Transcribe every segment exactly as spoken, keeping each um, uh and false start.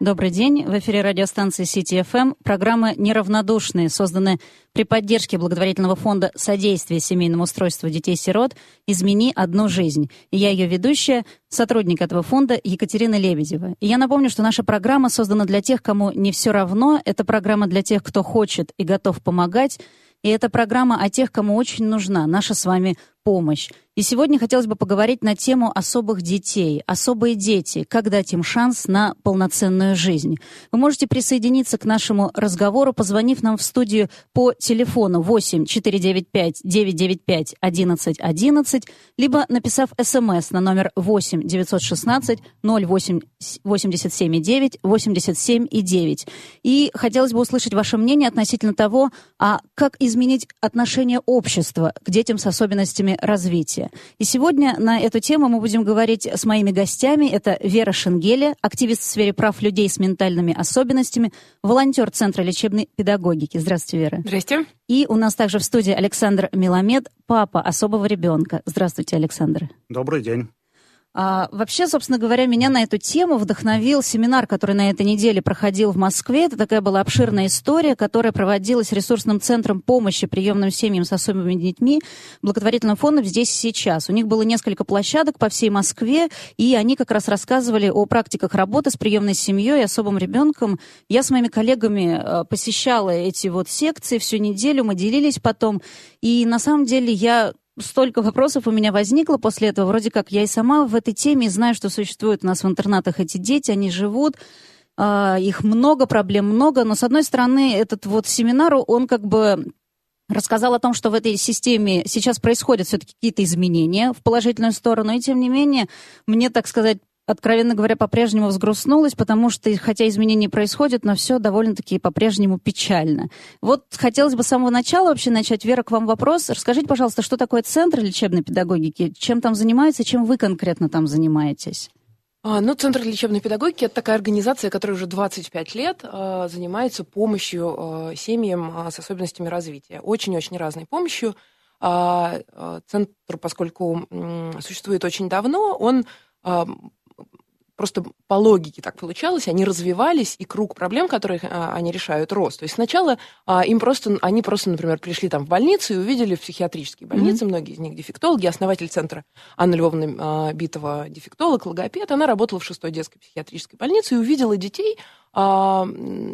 Добрый день. В эфире радиостанции Сити эф эм. Программа «Неравнодушные», созданная при поддержке благотворительного фонда содействия семейному устройству детей-сирот «Измени одну жизнь». И я ее ведущая, сотрудник этого фонда Екатерина Лебедева. И я напомню, что наша программа создана для тех, кому не все равно. Это программа для тех, кто хочет и готов помогать. И это программа о тех, кому очень нужна наша с вами помощь. И сегодня хотелось бы поговорить на тему особых детей. Особые дети. Как дать им шанс на полноценную жизнь? Вы можете присоединиться к нашему разговору, позвонив нам в студию по телефону восемь четыре девять пять девять девять пять одиннадцать одиннадцать, либо написав смс на номер восемь девятьсот шестнадцать ноль восемь восемьдесят семь девять восемьдесят семь девять. И хотелось бы услышать ваше мнение относительно того, а как изменить отношение общества к детям с особенностями развития. И сегодня на эту тему мы будем говорить с моими гостями. Это Вера Шенгеля, активист в сфере прав людей с ментальными особенностями, волонтер Центра лечебной педагогики. Здравствуйте, Вера. Здрасте. И у нас также в студии Александр Меламед, папа особого ребенка. Здравствуйте, Александр. Добрый день. А, вообще, собственно говоря, меня на эту тему вдохновил семинар, который на этой неделе проходил в Москве. Это такая была обширная история, которая проводилась ресурсным центром помощи приемным семьям с особыми детьми, благотворительным фондом «Здесь и сейчас». У них было несколько площадок по всей Москве, и они как раз рассказывали о практиках работы с приемной семьей и особым ребенком. Я с моими коллегами посещала эти вот секции всю неделю, мы делились потом, и на самом деле я... Столько вопросов у меня возникло после этого. Вроде как я и сама в этой теме знаю, что существуют у нас в интернатах эти дети, они живут, э, их много, проблем много. Но, с одной стороны, этот вот семинар, он как бы рассказал о том, что в этой системе сейчас происходят все-таки какие-то изменения в положительную сторону. И, тем не менее, мне, так сказать, откровенно говоря, по-прежнему взгрустнулась, потому что, хотя изменения происходят, но все довольно-таки по-прежнему печально. Вот хотелось бы с самого начала вообще начать. Вера, к вам вопрос. Расскажите, пожалуйста, что такое Центр лечебной педагогики? Чем там занимается, чем вы конкретно там занимаетесь? А, ну, Центр лечебной педагогики – это такая организация, которая уже двадцать пять лет а, занимается помощью а, семьям а, с особенностями развития. Очень-очень разной помощью. А, а, центр, поскольку м, существует очень давно, он... А, просто по логике так получалось, они развивались, и круг проблем, которые а, они решают, рос. То есть сначала а, им просто, они просто, например, пришли там в больницу и увидели в психиатрические больницы, mm-hmm. многие из них дефектологи, основатель центра Анна Львовна а, Битова, дефектолог, логопед, она работала в шестой детской психиатрической больнице и увидела детей а,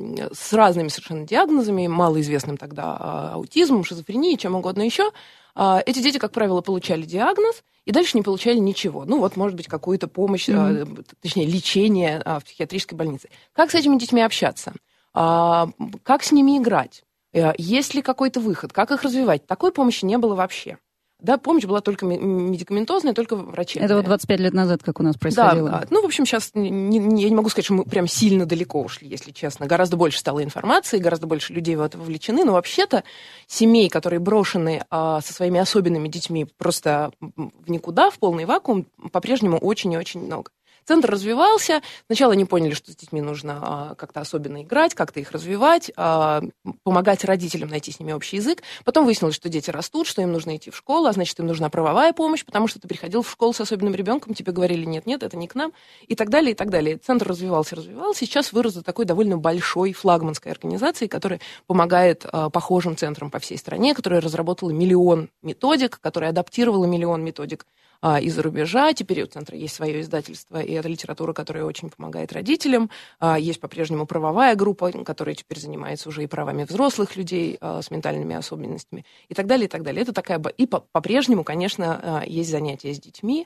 с разными совершенно диагнозами, малоизвестным тогда а, аутизмом, шизофренией, чем угодно еще. А, эти дети, как правило, получали диагноз, и дальше не получали ничего. Ну, вот, может быть, какую-то помощь, mm-hmm. а, точнее, лечение а, в психиатрической больнице. Как с этими детьми общаться? А, как с ними играть? А, есть ли какой-то выход? Как их развивать? Такой помощи не было вообще. Да, помощь была только медикаментозная, только врачебная. Это вот двадцать пять лет назад, как у нас происходило. Да, ну, в общем, сейчас не, не, я не могу сказать, что мы прям сильно далеко ушли, если честно. Гораздо больше стало информации, гораздо больше людей в это вовлечены, но вообще-то семей, которые брошены а, со своими особенными детьми просто в никуда, в полный вакуум, по-прежнему очень и очень много. Центр развивался. Сначала они поняли, что с детьми нужно а, как-то особенно играть, как-то их развивать, а, помогать родителям найти с ними общий язык. Потом выяснилось, что дети растут, что им нужно идти в школу, а значит, им нужна правовая помощь, потому что ты приходил в школу с особенным ребенком, тебе говорили, нет-нет, это не к нам, и так далее, и так далее. Центр развивался, развивался, и сейчас вырос до такой довольно большой флагманской организации, которая помогает а, похожим центрам по всей стране, которая разработала миллион методик, которая адаптировала миллион методик из-за рубежа. Теперь у центра есть свое издательство, и это литература, которая очень помогает родителям. Есть по-прежнему правовая группа, которая теперь занимается уже и правами взрослых людей с ментальными особенностями, и так далее, и так далее. Это такая... И по-прежнему, конечно, есть занятия с детьми.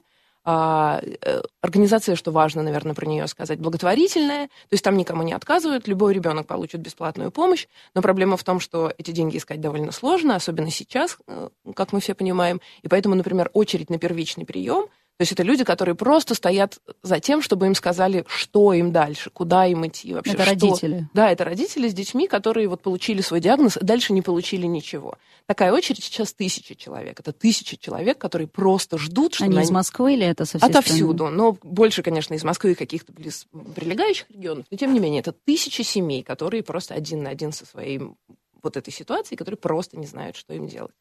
Организация, что важно, наверное, про нее сказать, благотворительная, то есть там никому не отказывают, любой ребенок получит бесплатную помощь, но проблема в том, что эти деньги искать довольно сложно, особенно сейчас, как мы все понимаем, и поэтому, например, очередь на первичный прием, то есть это люди, которые просто стоят за тем, чтобы им сказали, что им дальше, куда им идти вообще. Это что... родители. Да, это родители с детьми, которые вот получили свой диагноз, а дальше не получили ничего. Такая очередь сейчас тысяча человек. Это тысяча человек, которые просто ждут, что... Они на... из Москвы или это со всей Отовсюду, страны? но больше, конечно, из Москвы и каких-то близ... прилегающих регионов. Но, тем не менее, это тысячи семей, которые просто один на один со своей вот этой ситуацией, которые просто не знают, что им делать.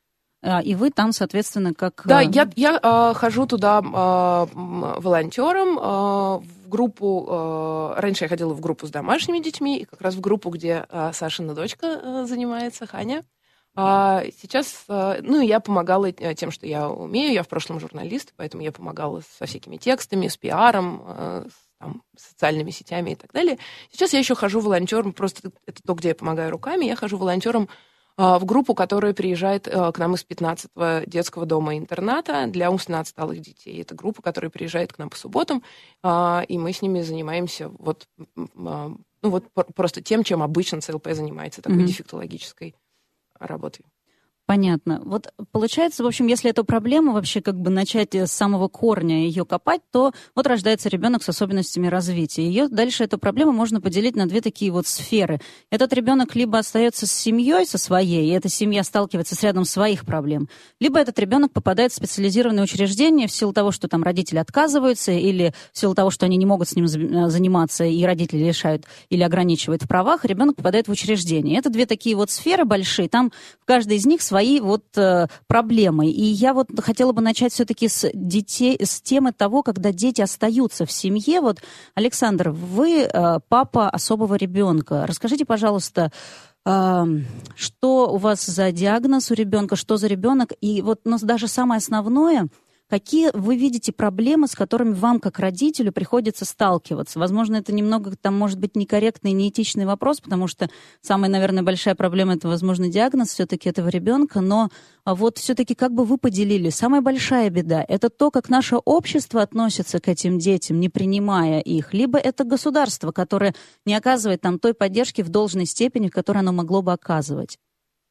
И вы там, соответственно, как... Да, я, я э, хожу туда э, волонтером. Э, в группу... Э, раньше я ходила в группу с домашними детьми, и как раз в группу, где э, Сашина дочка э, занимается, Ханя. А сейчас, э, ну, я помогала тем, что я умею. Я в прошлом журналист, поэтому я помогала со всякими текстами, с пиаром, э, с там, социальными сетями и так далее. Сейчас я еще хожу волонтером, просто это то, где я помогаю руками. Я хожу волонтером в группу, которая приезжает к нам из пятнадцатого детского дома-интерната для умственно отсталых детей. Это группа, которая приезжает к нам по субботам, и мы с ними занимаемся вот, ну, вот просто тем, чем обычно ЦЛП занимается, такой mm-hmm. дефектологической работой. Понятно. Вот получается, в общем, если эту проблему вообще как бы начать с самого корня ее копать, то вот рождается ребенок с особенностями развития. Ее дальше эту проблему можно поделить на две такие вот сферы. Этот ребенок либо остается с семьей, со своей, и эта семья сталкивается с рядом своих проблем, либо этот ребенок попадает в специализированное учреждение в силу того, что там родители отказываются, или в силу того, что они не могут с ним заниматься, и родители лишают или ограничивают в правах, ребенок попадает в учреждение. Это две такие вот сферы большие, там в каждой из них свои свои вот э, проблемы. И я вот хотела бы начать все-таки с детей, с темы того, когда дети остаются в семье. Вот, Александр, вы э, папа особого ребенка. Расскажите, пожалуйста, э, что у вас за диагноз у ребенка, что за ребенок? И вот, ну, даже самое основное, какие вы видите проблемы, с которыми вам, как родителю, приходится сталкиваться? Возможно, это немного, там, может быть, некорректный, неэтичный вопрос, потому что самая, наверное, большая проблема — это, возможно, диагноз все-таки этого ребенка, но вот все-таки как бы вы поделили? Самая большая беда — это то, как наше общество относится к этим детям, не принимая их, либо это государство, которое не оказывает там той поддержки в должной степени, в которой оно могло бы оказывать?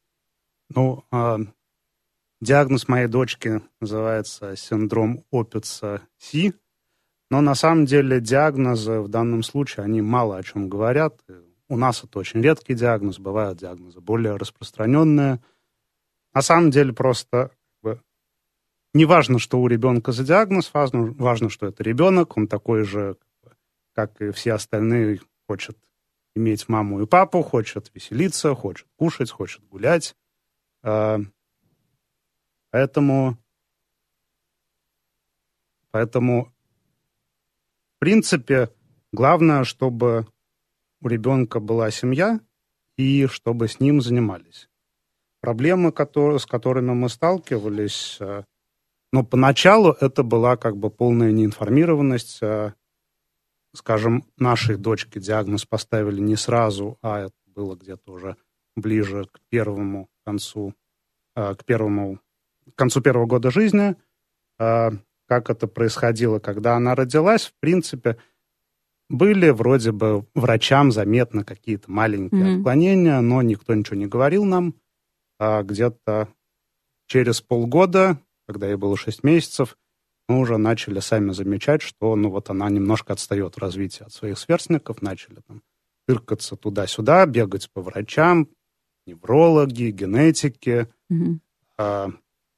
Ну, а... диагноз моей дочки называется синдром Оппица-Си, но на самом деле диагнозы в данном случае, они мало о чем говорят. У нас это очень редкий диагноз, бывают диагнозы более распространенные. На самом деле просто как бы, не важно, что у ребенка за диагноз, важно, важно, что это ребенок, он такой же, как и все остальные, хочет иметь маму и папу, хочет веселиться, хочет кушать, хочет гулять. Поэтому, поэтому, в принципе, главное, чтобы у ребенка была семья и чтобы с ним занимались. Проблемы, которые, с которыми мы сталкивались, но поначалу это была как бы полная неинформированность. Скажем, нашей дочке диагноз поставили не сразу, а это было где-то уже ближе к первому концу, к первому к концу первого года жизни. Как это происходило, когда она родилась, в принципе, были вроде бы врачам заметны какие-то маленькие mm-hmm. отклонения, но никто ничего не говорил нам. А где-то через полгода, когда ей было шесть месяцев, мы уже начали сами замечать, что ну, вот она немножко отстает в развитии от своих сверстников, начали там тыркаться туда-сюда, бегать по врачам, неврологи, генетики. Mm-hmm. А,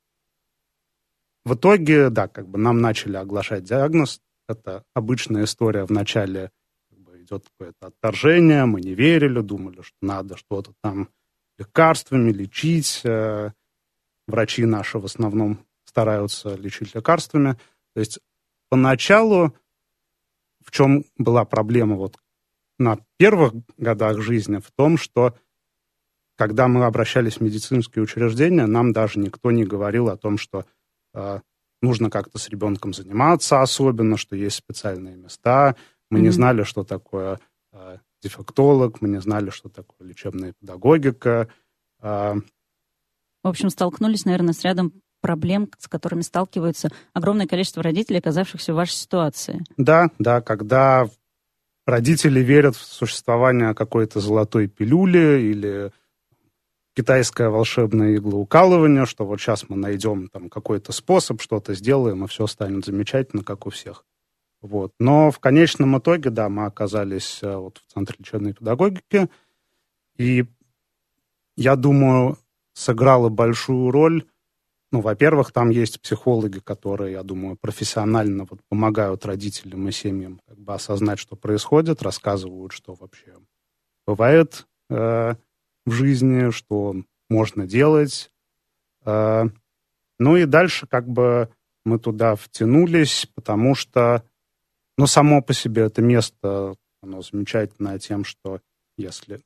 В итоге, да, как бы нам начали оглашать диагноз. Это обычная история. Вначале как бы, идет какое-то отторжение, мы не верили, думали, что надо что-то там лекарствами лечить. Врачи наши в основном стараются лечить лекарствами. То есть поначалу в чем была проблема вот на первых годах жизни? В том, что когда мы обращались в медицинские учреждения, нам даже никто не говорил о том, что нужно как-то с ребенком заниматься особенно, что есть специальные места. Мы mm-hmm. не знали, что такое э, дефектолог, мы не знали, что такое лечебная педагогика. Э, В общем, столкнулись, наверное, с рядом проблем, с которыми сталкиваются огромное количество родителей, оказавшихся в вашей ситуации. Да, да, когда родители верят в существование какой-то золотой пилюли или китайское волшебное иглоукалывание, что вот сейчас мы найдем там какой-то способ, что-то сделаем, и все станет замечательно, как у всех. Вот. Но в конечном итоге, да, мы оказались вот в Центре лечебной педагогики, и я думаю, сыграло большую роль. Ну, во-первых, там есть психологи, которые, я думаю, профессионально вот помогают родителям и семьям как бы осознать, что происходит, рассказывают, что вообще бывает э, в жизни, что можно делать. Э, ну и дальше как бы мы туда втянулись, потому что Но само по себе это место, оно замечательное тем, что если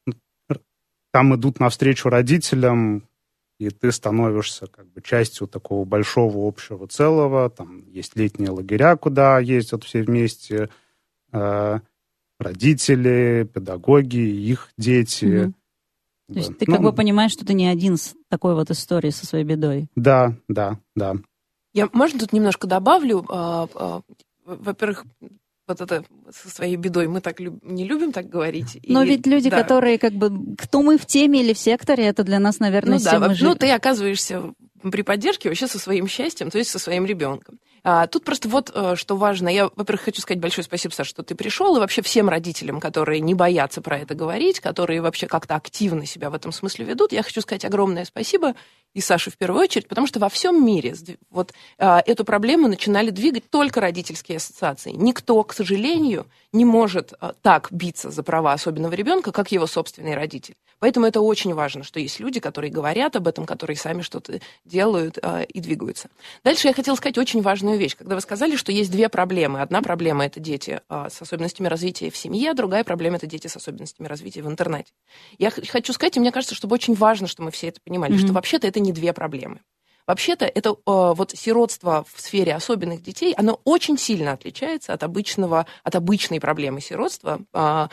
там идут навстречу родителям, и ты становишься как бы частью такого большого общего целого. Там есть летние лагеря, куда ездят все вместе э, родители, педагоги, их дети. Mm-hmm. То есть ты ну, как бы понимаешь, что ты не один с такой вот историей со своей бедой. Да, да, да. Я, можно, тут немножко добавлю? А, а, во-первых, вот это со своей бедой мы так люб... не любим так говорить. Но и, ведь люди, да. которые как бы... Кто мы в теме или в секторе, это для нас, наверное, ну, да, мы ну, жив... ты оказываешься при поддержке вообще со своим счастьем, то есть со своим ребенком. А, тут просто вот что важно. Я, во-первых, хочу сказать большое спасибо, Саша, что ты пришел, и вообще всем родителям, которые не боятся про это говорить, которые вообще как-то активно себя в этом смысле ведут, я хочу сказать огромное спасибо, и Саше в первую очередь, потому что во всем мире вот а, эту проблему начинали двигать только родительские ассоциации. Никто, к сожалению, не может а, так биться за права особенного ребенка, как его собственный родитель. Поэтому это очень важно, что есть люди, которые говорят об этом, которые сами что-то делают а, и двигаются. Дальше я хотела сказать очень важную вещь. Когда вы сказали, что есть две проблемы. Одна проблема – это дети а, с особенностями развития в семье, другая проблема – это дети с особенностями развития в интернете. Я х- хочу сказать, и мне кажется, чтобы очень важно, что мы все это понимали, mm-hmm. что вообще-то это не две проблемы. Вообще-то это э, вот сиротство в сфере особенных детей, оно очень сильно отличается от обычного, от обычной проблемы сиротства, э,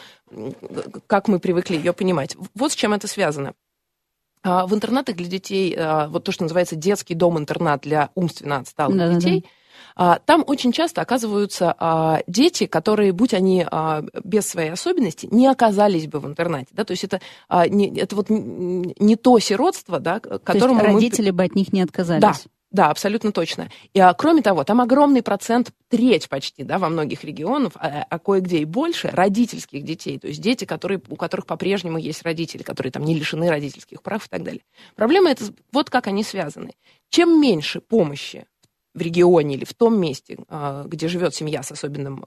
как мы привыкли ее понимать. Вот с чем это связано. Э, в интернатах для детей, э, вот то, что называется детский дом-интернат для умственно отсталых да, детей, да, да. Там очень часто оказываются а, дети, которые, будь они а, без своей особенности, не оказались бы в интернате. Да? То есть это, а, не, это вот не, не то сиротство, да, к которому то есть мы... родители бы от них не отказались. Да, да, абсолютно точно. И, а, кроме того, там огромный процент, треть почти, да, во многих регионах, а, а кое-где и больше, родительских детей. То есть дети, которые, у которых по-прежнему есть родители, которые там не лишены родительских прав и так далее. Проблема это вот как они связаны. Чем меньше помощи в регионе или в том месте, где живет семья с, особенным,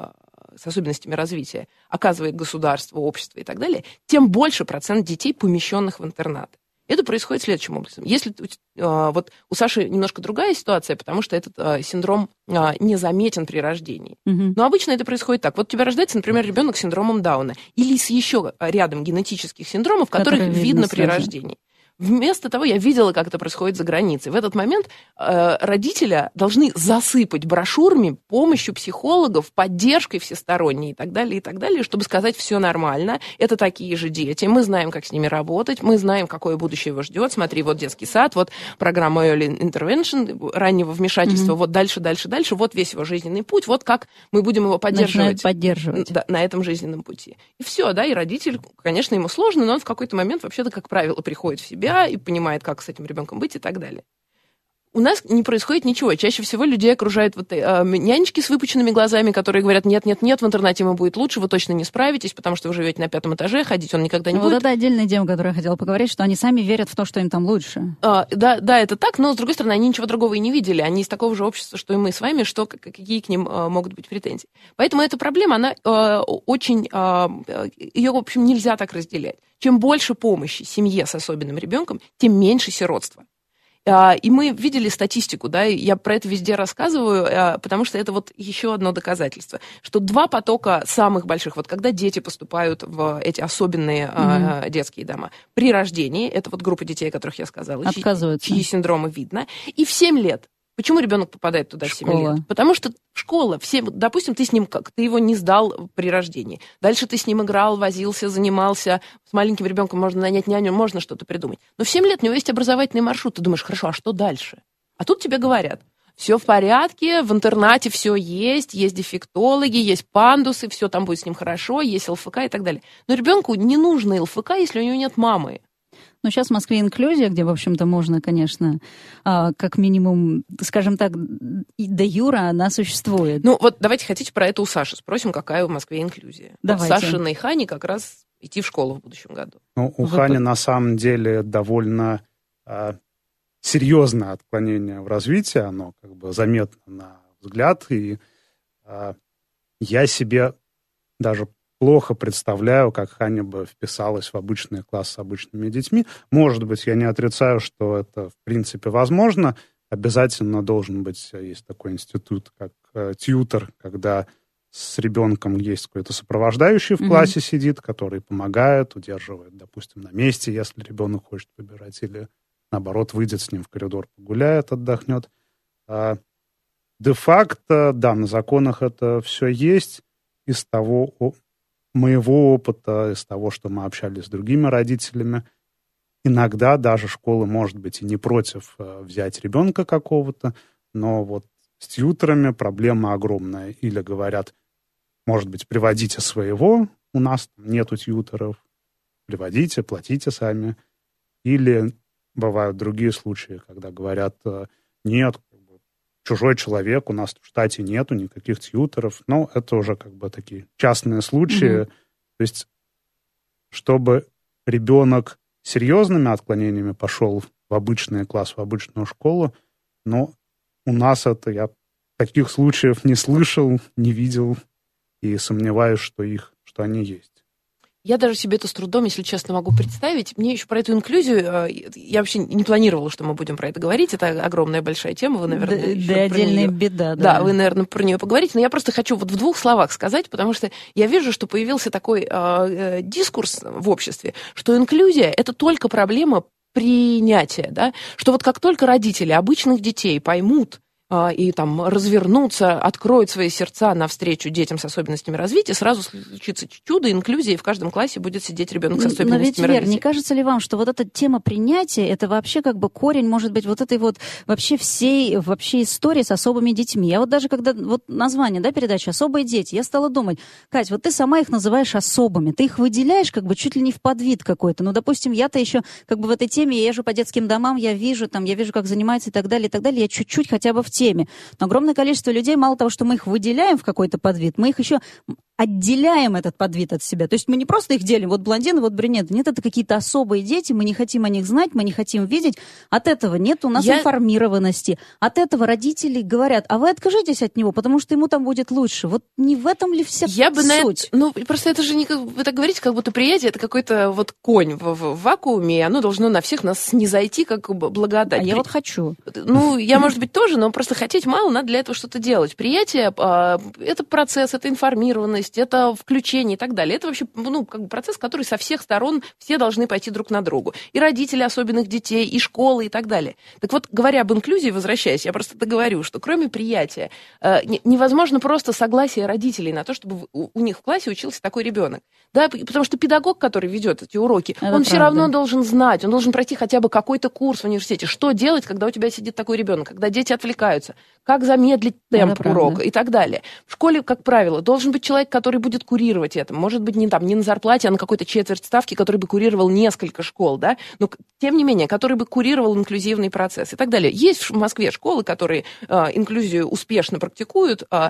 с особенностями развития, оказывает государство, общество и так далее, тем больше процент детей, помещенных в интернаты. Это происходит следующим образом. Если вот у Саши немножко другая ситуация, потому что этот синдром незаметен при рождении. Mm-hmm. Но обычно это происходит так. Вот у тебя рождается, например, ребенок с синдромом Дауна или с еще рядом генетических синдромов, которых видно, видно при рождении. Вместо того, я видела, как это происходит за границей. В этот момент э, родителя должны засыпать брошюрами, помощью психологов, поддержкой всесторонней и так далее, и так далее, чтобы сказать, все нормально, это такие же дети, мы знаем, как с ними работать, мы знаем, какое будущее его ждет, смотри, вот детский сад, вот программа Early Intervention, раннего вмешательства, mm-hmm. вот дальше, дальше, дальше, вот весь его жизненный путь, вот как мы будем его поддерживать, поддерживать. Да, на этом жизненном пути. И все, да, и родитель, конечно, ему сложно, но он в какой-то момент вообще-то, как правило, приходит в себя, и понимает, как с этим ребенком быть и так далее. У нас не происходит ничего. Чаще всего людей окружают вот, э, нянечки с выпученными глазами, которые говорят, нет-нет-нет, в интернате ему будет лучше, вы точно не справитесь, потому что вы живете на пятом этаже, ходить он никогда не вот будет. Вот это отдельная тема, которую я хотела поговорить, что они сами верят в то, что им там лучше. А, да, да, это так, но, с другой стороны, они ничего другого и не видели. Они из такого же общества, что и мы с вами, что, какие к ним а, могут быть претензии. Поэтому эта проблема, она а, очень... А, ее, в общем, нельзя так разделять. Чем больше помощи семье с особенным ребенком, тем меньше сиротства. И мы видели статистику, да, и я про это везде рассказываю, потому что это вот еще одно доказательство, что два потока самых больших, вот когда дети поступают в эти особенные mm-hmm. детские дома, при рождении, это вот группа детей, о которых я сказала, чьи, чьи синдромы видно, и в семь лет. Почему ребенок попадает туда в семь лет? Потому что школа, все, допустим, ты с ним, как ты его не сдал при рождении. Дальше ты с ним играл, возился, занимался. С маленьким ребенком можно нанять няню, можно что-то придумать. Но в семь лет у него есть образовательный маршрут. Ты думаешь, хорошо, а что дальше? А тут тебе говорят, все в порядке, в интернате все есть, есть дефектологи, есть пандусы, все там будет с ним хорошо, есть ЛФК и так далее. Но ребенку не нужно ЛФК, если у него нет мамы. Ну, сейчас в Москве инклюзия, где, в общем-то, можно, конечно, как минимум, скажем так, де юре она существует. Ну, вот давайте хотите про это у Саши спросим, какая в Москве инклюзия. Давайте. Вот Сашиной Хане как раз идти в школу в будущем году. Ну, у вот Хани, на самом деле, довольно а, серьезное отклонение в развитии, оно как бы заметно на взгляд, и а, я себе даже плохо представляю, как Ханя бы вписалась в обычный класс с обычными детьми. Может быть, я не отрицаю, что это в принципе возможно. Обязательно должен быть, есть такой институт, как э, тьютор, когда с ребенком есть какой-то сопровождающий в mm-hmm. классе сидит, который помогает, удерживает, допустим, на месте, если ребенок хочет побирать, или наоборот, выйдет с ним в коридор, погуляет, отдохнет. А де-факто, да, на законах это все есть. Из того моего опыта, из того, что мы общались с другими родителями, иногда даже школа, может быть, и не против взять ребенка какого-то, но вот с тьюторами проблема огромная. Или говорят, может быть, приводите своего, у нас нету тьюторов, приводите, платите сами. Или бывают другие случаи, когда говорят, нет, чужой человек, у нас в штате нету никаких тьюторов. Но это уже как бы такие частные случаи. Mm-hmm. То есть, чтобы ребенок с серьезными отклонениями пошел в обычный класс, в обычную школу, но у нас это, я таких случаев не слышал, не видел, и сомневаюсь, что их, что они есть. Я даже себе это с трудом, если честно, могу представить. Мне еще про эту инклюзию, я вообще не планировала, что мы будем про это говорить. Это огромная большая тема, вы, наверное, да, еще да, отдельная беда. Да. да, вы, наверное, про нее поговорите. Но я просто хочу вот в двух словах сказать, потому что я вижу, что появился такой э, дискурс в обществе, что инклюзия – это только проблема принятия, да? Что вот как только родители обычных детей поймут, и там развернутся, откроют свои сердца навстречу детям с особенностями развития, сразу случится чудо, инклюзия, и в каждом классе будет сидеть ребенок с особенностями развития. Но ведь, Вер, не кажется ли вам, что вот эта тема принятия, это вообще как бы корень, может быть, вот этой вот вообще всей вообще истории с особыми детьми? Я вот даже когда, вот название, да, передачи «Особые дети», я стала думать, Кать, вот ты сама их называешь особыми, ты их выделяешь как бы чуть ли не в подвид какой-то. Ну, допустим, я-то еще как бы в этой теме, я езжу по детским домам, я вижу там, я вижу, как занимаются и так далее, и так далее, я чуть-чуть хотя бы в теме. Но огромное количество людей, мало того, что мы их выделяем в какой-то подвид, мы их еще отделяем этот подвид от себя. То есть мы не просто их делим, вот блондины, вот брюнеты. Нет, это какие-то особые дети, мы не хотим о них знать, мы не хотим видеть. От этого нет у нас Я... информированности. От этого родители говорят, а вы откажитесь от него, потому что ему там будет лучше. Вот не в этом ли вся Я суть? Бы на это... Ну, просто это же не как... Вы так говорите, как будто приятие это какой-то вот конь в, в вакууме, и оно должно на всех нас снизойти, как благодать. А я вот хочу. Ну, я, может быть, тоже, но просто хотеть мало, надо для этого что-то делать. Приятие — это процесс, это информированность, это включение и так далее. Это вообще, ну, как бы процесс, который со всех сторон все должны пойти друг на другу. И родители особенных детей, и школы, и так далее. Так вот, говоря об инклюзии, возвращаясь, я просто договорю, что кроме приятия э, невозможно просто согласие родителей на то, чтобы у, у них в классе учился такой ребенок. Да, потому что педагог, который ведет эти уроки, это он правда. Все равно должен знать, он должен пройти хотя бы какой-то курс в университете. Что делать, когда у тебя сидит такой ребенок, когда дети отвлекаются, как замедлить темп это урока правда. И так далее. В школе, как правило, должен быть человек, который будет курировать это. Может быть, не, там, не на зарплате, а на какой-то четверть ставки, который бы курировал несколько школ, да? Но, тем не менее, который бы курировал инклюзивный процесс и так далее. Есть в Москве школы, которые э, инклюзию успешно практикуют, э,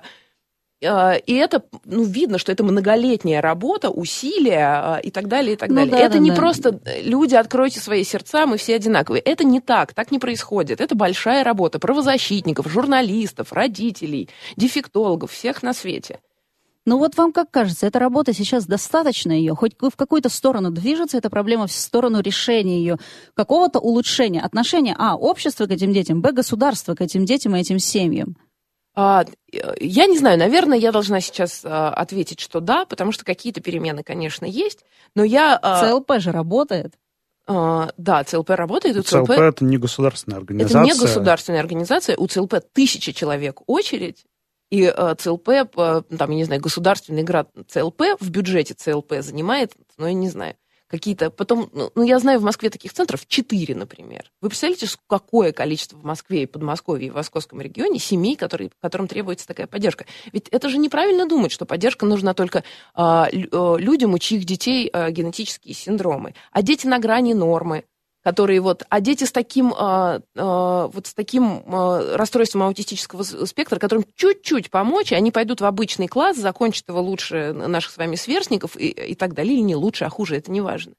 э, и это, ну, видно, что это многолетняя работа, усилия э, и так далее, и так ну, далее. Да, это да, не да. просто люди, откройте свои сердца, мы все одинаковые. Это не так, так не происходит. Это большая работа правозащитников, журналистов, родителей, дефектологов, всех на свете. Ну вот вам как кажется, эта работа сейчас достаточно ее? Хоть в какую-то сторону движется эта проблема, в сторону решения ее, какого-то улучшения отношения, а, общества к этим детям, б, государства к этим детям и этим семьям? А, я не знаю, наверное, я должна сейчас а, ответить, что да, потому что какие-то перемены, конечно, есть, но я... А... Цэ Эл Пэ же работает. Uh, да, Цэ Эл Пэ работает. У Цэ Эл Пэ это не государственная организация. Это не государственная организация. У Цэ Эл Пэ тысяча человек очередь. И uh, Цэ Эл Пэ, uh, там, я не знаю, государственный град Цэ Эл Пэ в бюджете Цэ Эл Пэ занимает, ну, я не знаю, какие-то... Потом, ну, ну, я знаю в Москве таких центров четыре, например. Вы представляете, какое количество в Москве и Подмосковье и в Московском регионе семей, которые, которым требуется такая поддержка? Ведь это же неправильно думать, что поддержка нужна только uh, людям, у чьих детей uh, генетические синдромы. А дети на грани нормы, которые вот, а дети с таким, а, а, вот с таким а, расстройством аутистического спектра, которым чуть-чуть помочь, и они пойдут в обычный класс, закончат его лучше наших с вами сверстников и, и так далее, или не лучше, а хуже, это не важно.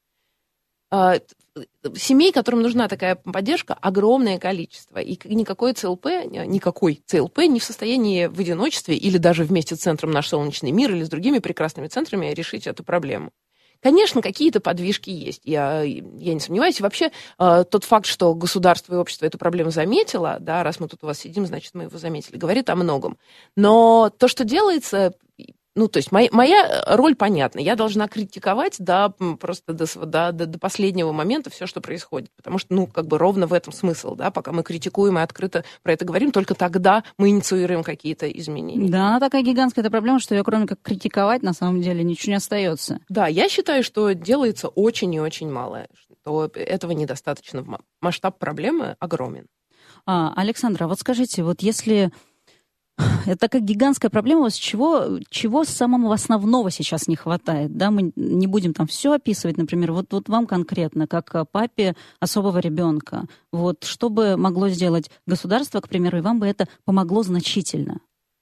А, семей, которым нужна такая поддержка, огромное количество, и никакой Цэ Эл Пэ, никакой Цэ Эл Пэ не в состоянии в одиночестве или даже вместе с центром «Наш солнечный мир» или с другими прекрасными центрами решить эту проблему. Конечно, какие-то подвижки есть, я, я не сомневаюсь. И вообще тот факт, что государство и общество эту проблему заметило, да, раз мы тут у вас сидим, значит, мы его заметили, говорит о многом. Но то, что делается... Ну, то есть моя, моя роль понятна. Я должна критиковать, да, просто до, до, до последнего момента все, что происходит. Потому что, ну, как бы ровно в этом смысл, да, пока мы критикуем и открыто про это говорим, только тогда мы инициируем какие-то изменения. Да, она такая гигантская эта проблема, что ее кроме как критиковать, на самом деле, ничего не остается. Да, я считаю, что делается очень и очень мало, что этого недостаточно. Масштаб проблемы огромен. А, Александра, вот скажите, вот если... Это такая гигантская проблема, с чего, чего самого основного сейчас не хватает, да, мы не будем там все описывать, например, вот, вот вам конкретно, как папе особого ребенка, вот что бы могло сделать государство, к примеру, и вам бы это помогло значительно?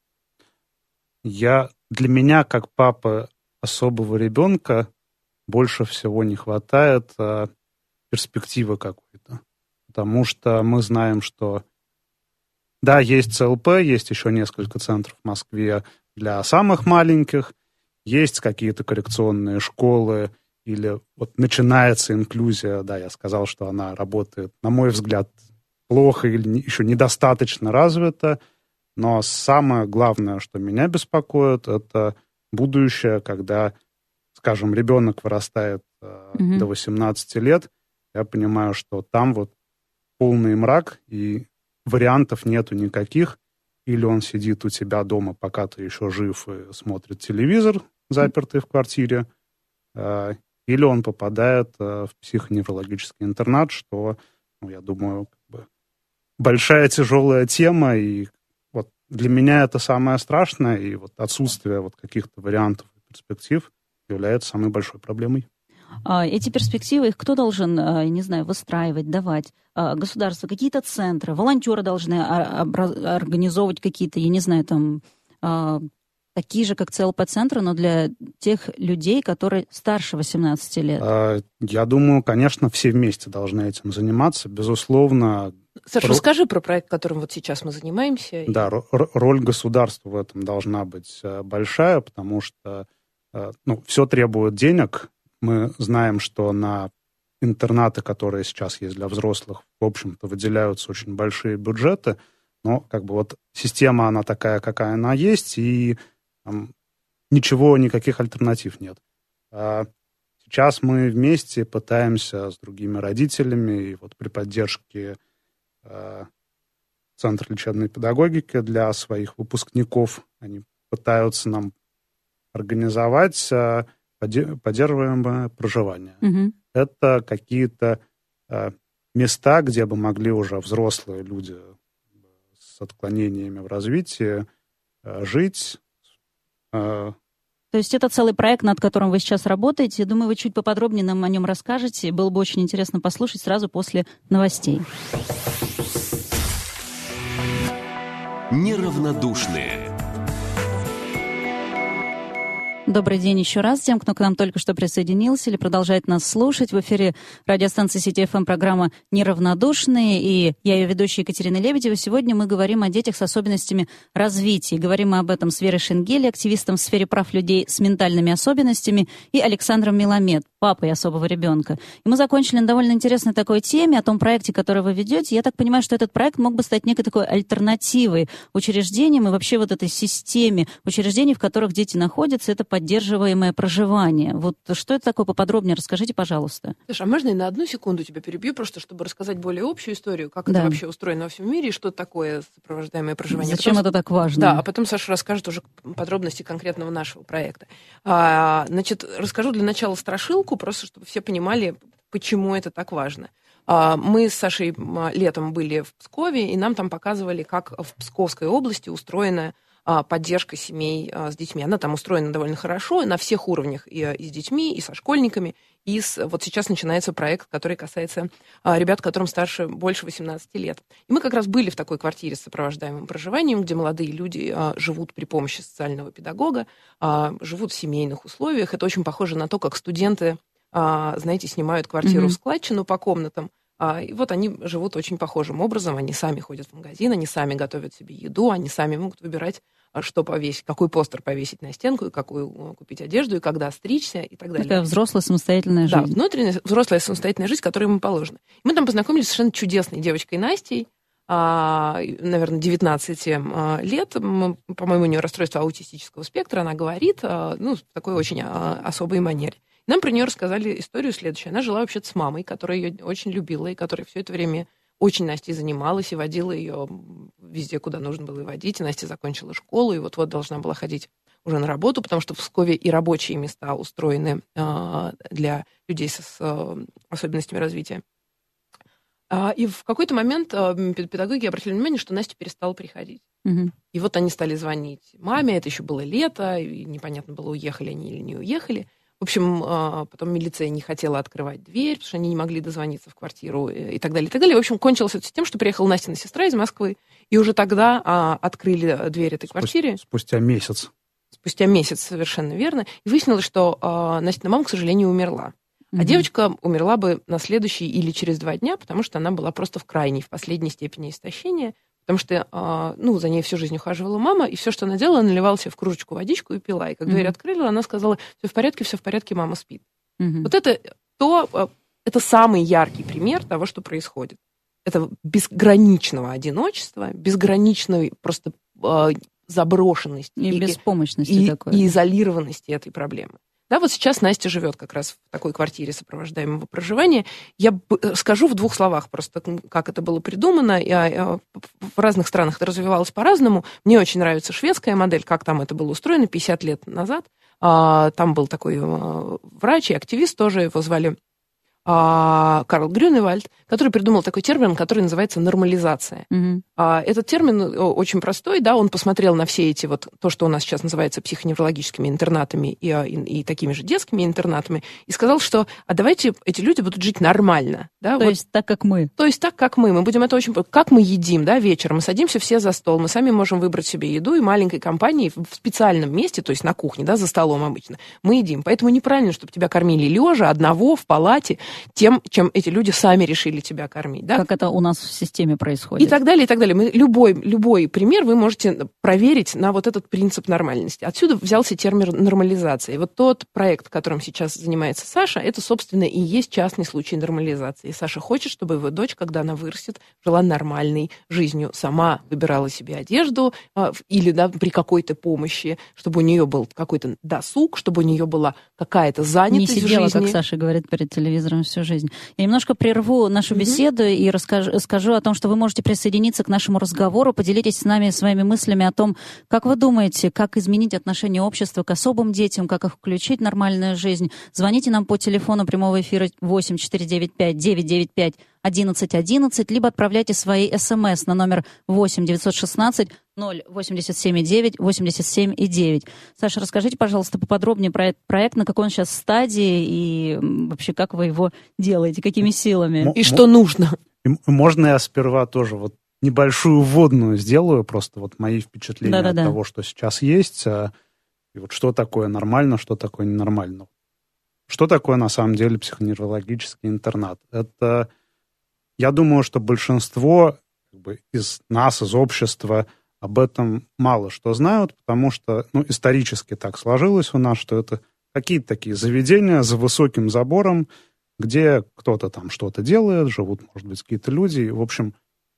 Я, для меня, как папа особого ребенка, больше всего не хватает а, перспективы какой-то, потому что мы знаем, что да, есть ЦЛП, есть еще несколько центров в Москве для самых маленьких, есть какие-то коррекционные школы, или вот начинается инклюзия, да, я сказал, что она работает, на мой взгляд, плохо или еще недостаточно развита, но самое главное, что меня беспокоит, это будущее, когда, скажем, ребенок вырастает э, mm-hmm. до восемнадцати лет, я понимаю, что там вот полный мрак, и вариантов нету никаких. Или он сидит у тебя дома, пока ты еще жив, и смотрит телевизор, запертый в квартире, или он попадает в психоневрологический интернат, что, ну, я думаю, как бы большая тяжелая тема, и вот для меня это самое страшное, и вот отсутствие вот каких-то вариантов и перспектив является самой большой проблемой. Эти перспективы, их кто должен, не знаю, выстраивать, давать? Государство, какие-то центры, волонтеры должны организовывать какие-то, я не знаю, там, такие же, как ЦЛП-центры, но для тех людей, которые старше восемнадцати лет. Я думаю, конечно, все вместе должны этим заниматься, безусловно. Саша, Ро... расскажи про проект, которым вот сейчас мы занимаемся. Да, и... роль государства в этом должна быть большая, потому что, ну, все требует денег. Мы знаем, что на интернаты, которые сейчас есть для взрослых, в общем-то, выделяются очень большие бюджеты, но как бы вот система, она такая, какая она есть, и там, ничего, никаких альтернатив нет. А сейчас мы вместе пытаемся с другими родителями, и вот при поддержке а, Центра лечебной педагогики для своих выпускников, они пытаются нам организовать а, поддерживаемое проживание. Угу. Это какие-то э, места, где бы могли уже взрослые люди с отклонениями в развитии э, жить. Э. То есть это целый проект, над которым вы сейчас работаете. Я думаю, вы чуть поподробнее нам о нем расскажете. Было бы очень интересно послушать сразу после новостей. Неравнодушные. Добрый день еще раз тем, кто к нам только что присоединился или продолжает нас слушать. В эфире радиостанции Сити эф эм программа «Неравнодушные», и я ее ведущая Екатерина Лебедева. Сегодня мы говорим о детях с особенностями развития. Говорим мы об этом с Верой Шенгели, активистом в сфере прав людей с ментальными особенностями, и Александром Меламед, папой особого ребенка. И мы закончили на довольно интересной такой теме, о том проекте, который вы ведете. Я так понимаю, что этот проект мог бы стать некой такой альтернативой учреждениям и вообще вот этой системе учреждений, в которых дети находятся. Это поддерживаемое проживание. Вот что это такое поподробнее? Расскажите, пожалуйста. Саша, а можно я на одну секунду тебя перебью, просто чтобы рассказать более общую историю, как да. это вообще устроено во всем мире, и что такое сопровождаемое проживание? Зачем потом... это так важно? Да, а потом Саша расскажет уже подробности конкретного нашего проекта. А, значит, расскажу для начала страшилку, просто чтобы все понимали, почему это так важно. А, мы с Сашей летом были в Пскове, и нам там показывали, как в Псковской области устроена поддержка семей с детьми. Она там устроена довольно хорошо, на всех уровнях, и, и с детьми, и со школьниками. И с, вот сейчас начинается проект, который касается а, ребят, которым старше больше восемнадцати лет. И мы как раз были в такой квартире с сопровождаемым проживанием, где молодые люди а, живут при помощи социального педагога, а, живут в семейных условиях. Это очень похоже на то, как студенты, а, знаете, снимают квартиру mm-hmm. в складчину по комнатам. И вот они живут очень похожим образом. Они сами ходят в магазин, они сами готовят себе еду, они сами могут выбирать что повесить, какой постер повесить на стенку, и какую купить одежду, и когда стричься, и так далее. Такая взрослая самостоятельная жизнь. Да, внутренняя взрослая самостоятельная жизнь, которая ему положена. Мы там познакомились с совершенно чудесной девочкой Настей, наверное, девятнадцати лет. Мы, по-моему, у нее расстройство аутистического спектра. Она говорит, ну, в такой очень особой манере. Нам про нее рассказали историю следующую. Она жила вообще-то с мамой, которая ее очень любила, и которая все это время очень Настей занималась и водила ее везде, куда нужно было и водить. И Настя закончила школу, и вот-вот должна была ходить уже на работу, потому что в Пскове и рабочие места устроены для людей с особенностями развития. И в какой-то момент педагоги обратили внимание, что Настя перестала приходить. Угу. И вот они стали звонить маме, это еще было лето, и непонятно было, уехали они или не уехали. В общем, потом милиция не хотела открывать дверь, потому что они не могли дозвониться в квартиру и так далее, и так далее. В общем, кончилось это тем, что приехала Настина сестра из Москвы, и уже тогда открыли дверь этой квартире. Спустя месяц. Спустя месяц, совершенно верно. И выяснилось, что Настина мама, к сожалению, умерла. А mm-hmm. девочка умерла бы на следующий или через два дня, потому что она была просто в крайней, в последней степени истощения, потому что, ну, за ней всю жизнь ухаживала мама, и все, что она делала, наливала себе в кружечку водичку и пила. И когда mm-hmm. дверь открыли, она сказала: все в порядке, все в порядке, мама спит. Mm-hmm. Вот это то, это самый яркий пример того, что происходит. Это безграничного одиночества, безграничной просто заброшенности и, и беспомощности и, такой. И изолированности этой проблемы. Да, вот сейчас Настя живет как раз в такой квартире сопровождаемого проживания. Я скажу в двух словах просто, как это было придумано. Я, в разных странах это развивалось по-разному. Мне очень нравится шведская модель, как там это было устроено пятьдесят лет назад. Там был такой врач и активист тоже, его звали Карл Грюневальд, который придумал такой термин, который называется нормализация. Mm-hmm. Этот термин очень простой, да, он посмотрел на все эти вот, то, что у нас сейчас называется психоневрологическими интернатами и, и, и такими же детскими интернатами, и сказал, что а давайте эти люди будут жить нормально. Да, то вот, есть так, как мы. То есть так, как мы. Мы будем это очень... Как мы едим, да, вечером. Мы садимся все за стол, мы сами можем выбрать себе еду, и маленькой компанией в специальном месте, то есть на кухне, да, за столом обычно, мы едим. Поэтому неправильно, чтобы тебя кормили лежа, одного, в палате, тем, чем эти люди сами решили тебя кормить. Да? Как это у нас в системе происходит. И так далее, и так далее. Мы, любой, любой пример вы можете проверить на вот этот принцип нормальности. Отсюда взялся термин нормализация. И вот тот проект, которым сейчас занимается Саша, это, собственно, и есть частный случай нормализации. И Саша хочет, чтобы его дочь, когда она вырастет, жила нормальной жизнью. Сама выбирала себе одежду или, да, при какой-то помощи, чтобы у нее был какой-то досуг, чтобы у нее была какая-то занятость в жизни. Не сидела, как Саша говорит, перед телевизором всю жизнь. Я немножко прерву нашу mm-hmm. беседу и расскажу, скажу о том, что вы можете присоединиться к нашему разговору, поделитесь с нами своими мыслями о том, как вы думаете, как изменить отношение общества к особым детям, как их включить в нормальную жизнь. Звоните нам по телефону прямого эфира восемь четыре девять пять девять девять пять одиннадцать одиннадцать, либо отправляйте свои смс на номер восемь девятьсот шестнадцать ноль восемьдесят семь девять восемьдесят семь девять. Саша, расскажите, пожалуйста, поподробнее про этот проект, на какой он сейчас стадии и вообще как вы его делаете, какими силами? М- и что нужно? Можно я сперва тоже вот небольшую вводную сделаю, просто вот мои впечатления Да-да-да. от того, что сейчас есть, и вот что такое нормально, что такое ненормально. Что такое на самом деле психоневрологический интернат? Это, я думаю, что большинство как бы, из нас, из общества об этом мало что знают, потому что ну, исторически так сложилось у нас, что это какие-то такие заведения за высоким забором, где кто-то там что-то делает, живут, может быть, какие-то люди. И, в общем,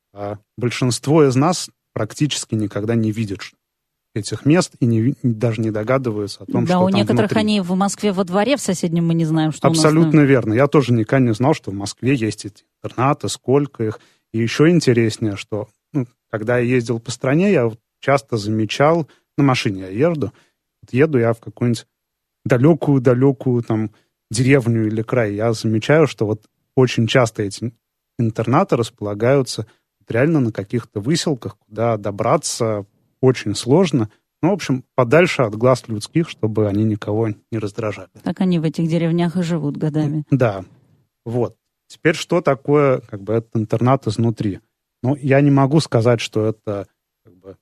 большинство из нас практически никогда не видит этих мест и не, даже не догадываются о том, да, что у там некоторых внутри. Они в Москве во дворе в соседнем мы не знаем, что Абсолютно у нас. верно. Я тоже никогда не знал, что в Москве есть эти интернаты, сколько их. И еще интереснее, что ну, когда я ездил по стране, я часто замечал, на машине я езжу, вот еду я в какую-нибудь далекую-далекую там деревню или край, я замечаю, что вот очень часто эти интернаты располагаются вот реально на каких-то выселках, куда добраться очень сложно. Ну, в общем, подальше от глаз людских, чтобы они никого не раздражали. Так они в этих деревнях и живут годами. Да. Вот. Теперь что такое как бы этот интернат изнутри? Ну, я не могу сказать, что это как бы,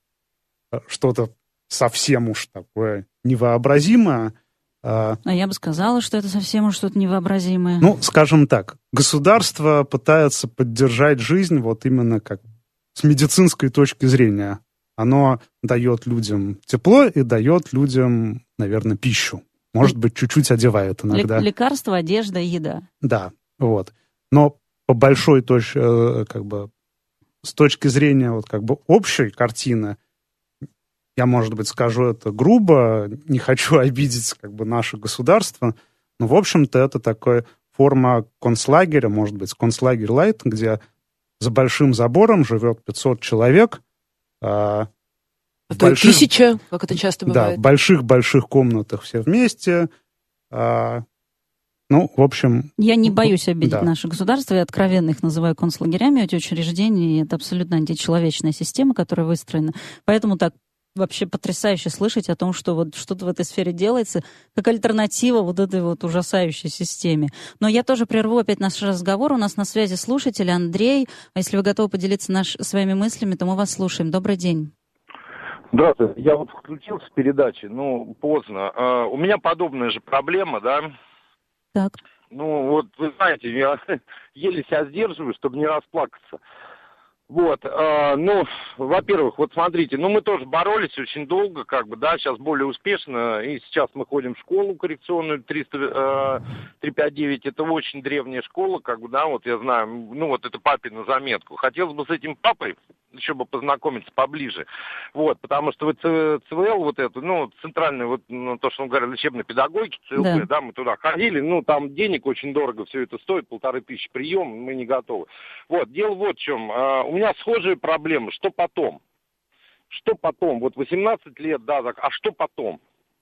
что-то совсем уж такое невообразимое. А я бы сказала, что это совсем уж что-то невообразимое. Ну, скажем так, государство пытается поддержать жизнь вот именно как с медицинской точки зрения. Оно дает людям тепло и дает людям, наверное, пищу. Может быть, чуть-чуть одевает иногда. Лекарства, одежда, еда. Да, вот. Но по большой точке, как бы, с точки зрения вот как бы общей картины, я, может быть, скажу это грубо, не хочу обидеть как бы наше государство, но, в общем-то, это такая форма концлагеря, может быть, концлагерь лайт, где за большим забором живет пятьсот человек. А это больших, тысяча, как это часто бывает. Да, в больших-больших комнатах все вместе. А, ну, в общем... Я не боюсь обидеть да. наше государство, я откровенно их называю концлагерями, эти учреждения, и это абсолютно античеловечная система, которая выстроена. Поэтому так вообще потрясающе слышать о том, что вот что-то в этой сфере делается, как альтернатива вот этой вот ужасающей системе. Но я тоже прерву опять наш разговор. У нас на связи слушатель Андрей. А если вы готовы поделиться наш, своими мыслями, то мы вас слушаем. Добрый день. Здравствуйте. Я вот включился в передаче, ну, поздно. А, у меня подобная же проблема, да? Так. Ну, вот, вы знаете, я еле себя сдерживаю, чтобы не расплакаться. Вот, э, ну, во-первых, вот смотрите, ну, мы тоже боролись очень долго, как бы, да, сейчас более успешно, и сейчас мы ходим в школу коррекционную триста пятьдесят девять, это очень древняя школа, как бы, да, вот я знаю, ну, вот это папе на заметку. Хотелось бы с этим папой еще бы познакомиться поближе, вот, потому что вот ЦВЛ, вот это, ну, центральный, вот, ну, то, что он говорит, лечебной педагогики, ЦЛП, да. да, мы туда ходили, ну, там денег очень дорого все это стоит, полторы тысячи прием, мы не готовы. Вот, дело вот в чем, э, у меня схожие проблемы, что потом? Что потом? Вот восемнадцать лет, да, так, а что потом?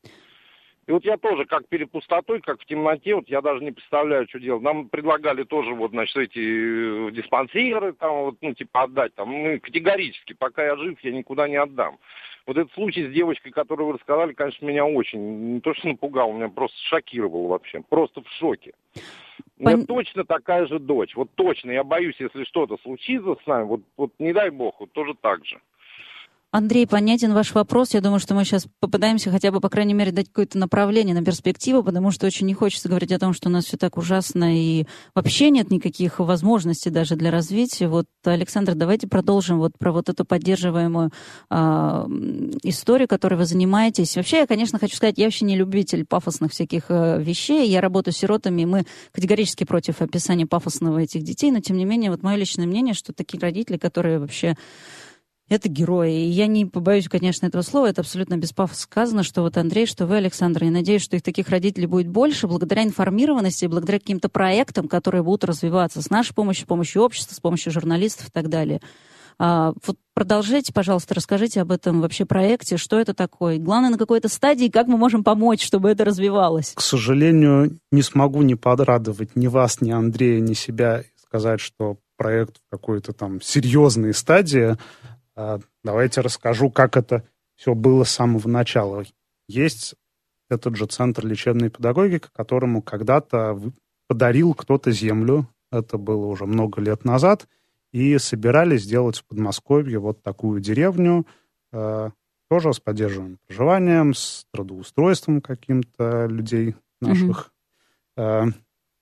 И вот я тоже как перед пустотой, как в темноте, вот я даже не представляю, что делать. Нам предлагали тоже вот, значит, эти диспансеры, там, вот, ну, типа, отдать, там, мы категорически, пока я жив, я никуда не отдам. Вот этот случай с девочкой, которую вы рассказали, конечно, меня очень, не то что напугал, меня просто шокировал вообще, просто в шоке. У меня Пон... точно такая же дочь, вот точно, я боюсь, если что-то случится с нами, вот, вот не дай бог, вот тоже так же. Андрей, понятен ваш вопрос. Я думаю, что мы сейчас попытаемся хотя бы, по крайней мере, дать какое-то направление на перспективу, потому что очень не хочется говорить о том, что у нас все так ужасно и вообще нет никаких возможностей даже для развития. Вот, Александр, давайте продолжим вот про вот эту поддерживаемую э, историю, которой вы занимаетесь. Вообще, я, конечно, хочу сказать, я вообще не любитель пафосных всяких э, вещей. Я работаю с сиротами, и мы категорически против описания пафосного этих детей, но, тем не менее, вот мое личное мнение, что такие родители, которые вообще... Это герои. И я не побоюсь, конечно, этого слова. Это абсолютно без пафоса сказано, что вот Андрей, что вы, Александр. Я надеюсь, что их таких родителей будет больше благодаря информированности, благодаря каким-то проектам, которые будут развиваться с нашей помощью, с помощью общества, с помощью журналистов и так далее. А, вот продолжайте, пожалуйста, расскажите об этом вообще проекте, что это такое. Главное, на какой-то стадии, как мы можем помочь, чтобы это развивалось. К сожалению, не смогу не подрадовать ни вас, ни Андрея, ни себя, сказать, что проект в какой-то там серьезной стадии. Давайте расскажу, как это все было с самого начала. Есть этот же центр лечебной педагогики, которому когда-то подарил кто-то землю. Это было уже много лет назад. И собирались сделать в Подмосковье вот такую деревню, тоже с поддерживаемым проживанием, с трудоустройством каким-то людей наших. Mm-hmm.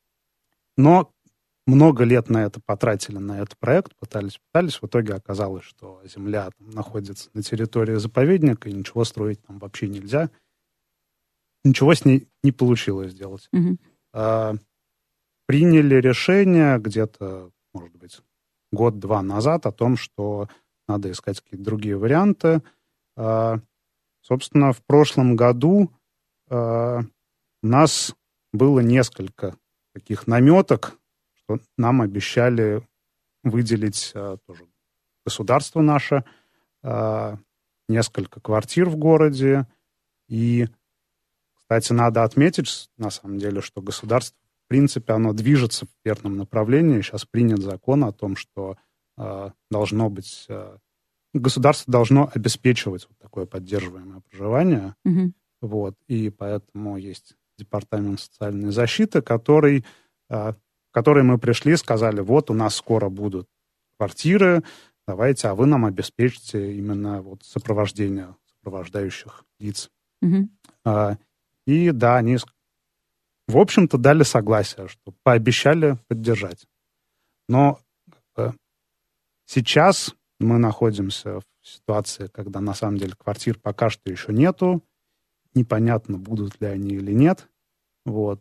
Но много лет на это потратили, на этот проект, пытались, пытались. В итоге оказалось, что земля там находится на территории заповедника, и ничего строить там вообще нельзя. Ничего с ней не получилось сделать. Mm-hmm. А, приняли решение где-то, может быть, год-два назад о том, что надо искать какие-то другие варианты. А, собственно, в прошлом году а, у нас было несколько таких наметок, нам обещали выделить а, тоже государство наше, а, несколько квартир в городе. И, кстати, надо отметить, на самом деле, что государство, в принципе, оно движется в верном направлении. Сейчас принят закон о том, что а, должно быть... А, государство должно обеспечивать вот такое поддерживаемое проживание. Mm-hmm. Вот, и поэтому есть департамент социальной защиты, который... А, в который мы пришли, сказали, вот у нас скоро будут квартиры, давайте, а вы нам обеспечите именно вот сопровождение сопровождающих лиц. Mm-hmm. А, и да, они, в общем-то, дали согласие, что пообещали поддержать. Но э, сейчас мы находимся в ситуации, когда на самом деле квартир пока что еще нету, непонятно, будут ли они или нет. Вот.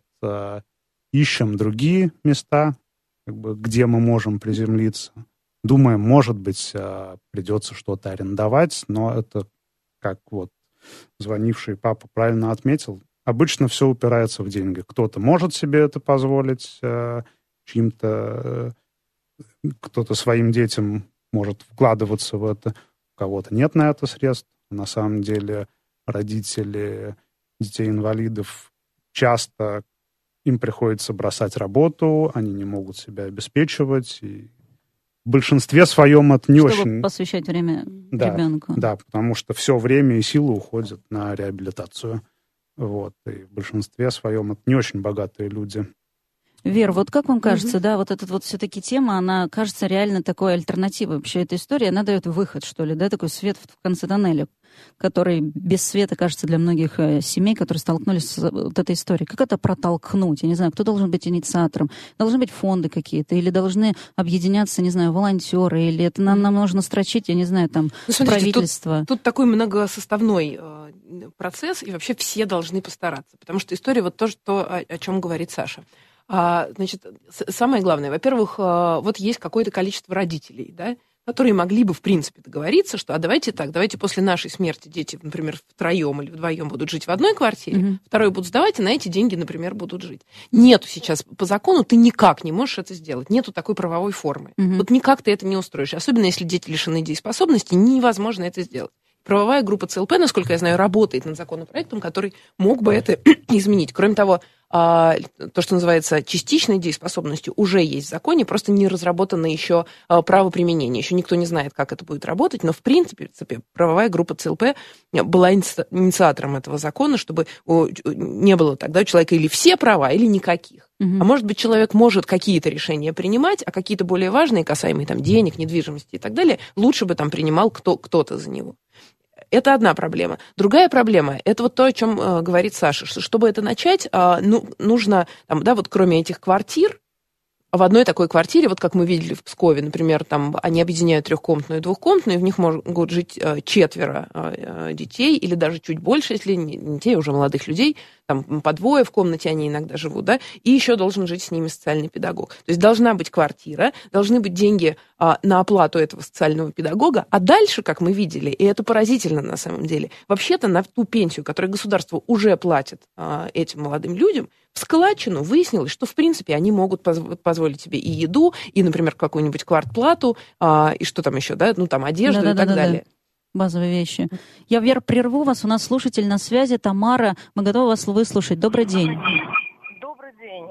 Ищем другие места, как бы, где мы можем приземлиться. Думаем, может быть, придется что-то арендовать, но это, как вот звонивший папа правильно отметил, обычно все упирается в деньги. Кто-то может себе это позволить, чьим-то, кто-то своим детям может вкладываться в это, у кого-то нет на это средств. На самом деле родители детей-инвалидов часто им приходится бросать работу, они не могут себя обеспечивать, и в большинстве своем это не Чтобы очень... Чтобы посвящать время да, ребенку. Да, потому что все время и силы уходят на реабилитацию. Вот. И в большинстве своем это не очень богатые люди. Вер, вот как вам кажется, Mm-hmm. да, вот эта вот все-таки тема, она кажется реально такой альтернативой. Вообще эта история, она дает выход, что ли, да, такой свет в конце тоннеля, который без света кажется для многих э, семей, которые столкнулись с вот этой историей. Как это протолкнуть? Я не знаю, кто должен быть инициатором? Должны быть фонды какие-то? Или должны объединяться, не знаю, волонтеры? Или это нам, нам нужно строчить, я не знаю, там, ну, смотрите, правительство? Тут, тут такой многосоставной э, процесс, и вообще все должны постараться. Потому что история вот то, то о, о чем говорит Саша. А, значит, самое главное, во-первых, вот есть какое-то количество родителей, да, которые могли бы, в принципе, договориться, что а давайте так, давайте после нашей смерти дети, например, втроем или вдвоем будут жить в одной квартире, mm-hmm. второй будут сдавать, и на эти деньги, например, будут жить. Нету сейчас по закону, ты никак не можешь это сделать. Нету такой правовой формы. Mm-hmm. Вот никак ты это не устроишь. Особенно если дети лишены дееспособности, невозможно это сделать. Правовая группа ЦЛП, насколько я знаю, работает над законопроектом, который мог бы это изменить. Кроме того, то, что называется частичной дееспособностью, уже есть в законе, просто не разработано еще право применения. Еще никто не знает, как это будет работать, но в принципе правовая группа ЦЛП была инициатором этого закона, чтобы не было тогда у человека или все права, или никаких. Mm-hmm. А может быть, человек может какие-то решения принимать, а какие-то более важные, касаемые там, денег, недвижимости и так далее, лучше бы там принимал кто- кто-то за него. Это одна проблема. Другая проблема – это вот то, о чем э, говорит Саша. Что, чтобы это начать, э, ну, нужно, там, да, вот кроме этих квартир, в одной такой квартире, вот как мы видели в Пскове, например, там они объединяют трехкомнатную и двухкомнатную, и в них могут жить э, четверо э, детей, или даже чуть больше, если не детей, а уже молодых людей, там по двое в комнате они иногда живут, да, и еще должен жить с ними социальный педагог. То есть должна быть квартира, должны быть деньги а, на оплату этого социального педагога, а дальше, как мы видели, и это поразительно на самом деле, вообще-то на ту пенсию, которую государство уже платит а, этим молодым людям, в складчину выяснилось, что, в принципе, они могут позв- позволить себе и еду, и, например, какую-нибудь квартплату, а, и что там еще, да, ну там одежду да, и да, так да, далее. Да. Базовые вещи. Я, Вера, прерву вас. У нас слушатель на связи. Тамара, мы готовы вас выслушать. Добрый день. Добрый день.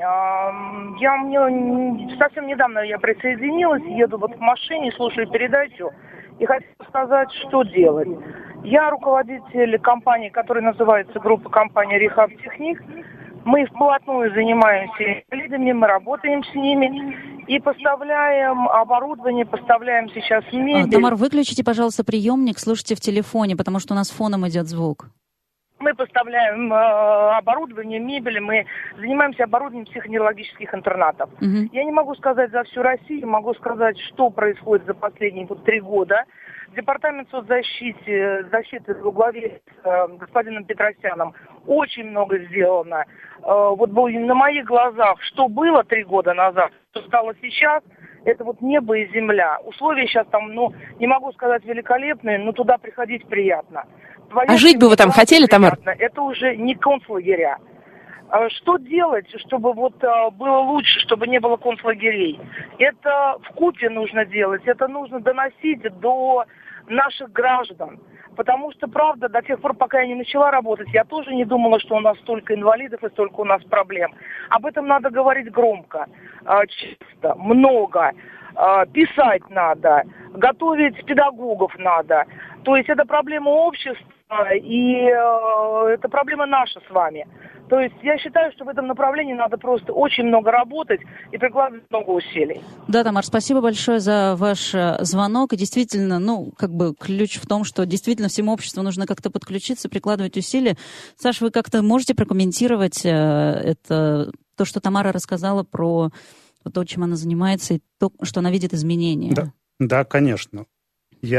Я мне совсем недавно я присоединилась, еду вот в машине, слушаю передачу и хочу сказать, что делать. Я руководитель компании, которая называется группа компании «Рехаб Техник». Мы вплотную занимаемся инвалидами, мы работаем с ними и поставляем оборудование, поставляем сейчас мебель. Тамар, выключите, пожалуйста, приемник, слушайте в телефоне, потому что у нас фоном идет звук. Мы поставляем э, оборудование, мебель, мы занимаемся оборудованием психоневрологических интернатов. Угу. Я не могу сказать за всю Россию, могу сказать, что происходит за последние вот, три года. Департамент соцзащиты защиты во главе с э, господином Петросяном очень много сделано. Э, вот было на моих глазах, что было три года назад, что стало сейчас, это вот небо и земля. Условия сейчас там, ну, не могу сказать великолепные, но туда приходить приятно. Вдвоем а жить бы вы там хотели, Тамар? Это уже не концлагеря. Что делать, чтобы вот было лучше, чтобы не было концлагерей? Это вкупе нужно делать, это нужно доносить до наших граждан. Потому что, правда, до тех пор, пока я не начала работать, я тоже не думала, что у нас столько инвалидов и столько у нас проблем. Об этом надо говорить громко, чисто, много. Писать надо, готовить педагогов надо. То есть это проблема общества, и это проблема наша с вами. То есть я считаю, что в этом направлении надо просто очень много работать и прикладывать много усилий. Да, Тамар, спасибо большое за ваш звонок. И действительно, ну, как бы ключ в том, что действительно всему обществу нужно как-то подключиться, прикладывать усилия. Саш, вы как-то можете прокомментировать это, то, что Тамара рассказала про то, чем она занимается, и то, что она видит изменения? Да, да, конечно. Я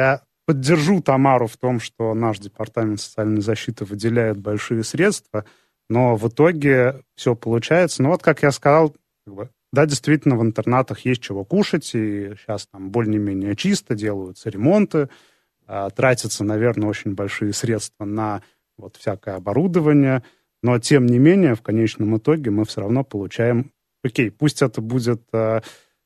поддержу Тамару в том, что наш департамент социальной защиты выделяет большие средства, но в итоге все получается. Ну вот, как я сказал, как бы, да, действительно, в интернатах есть чего кушать, и сейчас там более-менее чисто, делаются ремонты, а, тратятся, наверное, очень большие средства на вот всякое оборудование, но, тем не менее, в конечном итоге мы все равно получаем, окей, пусть это будет а,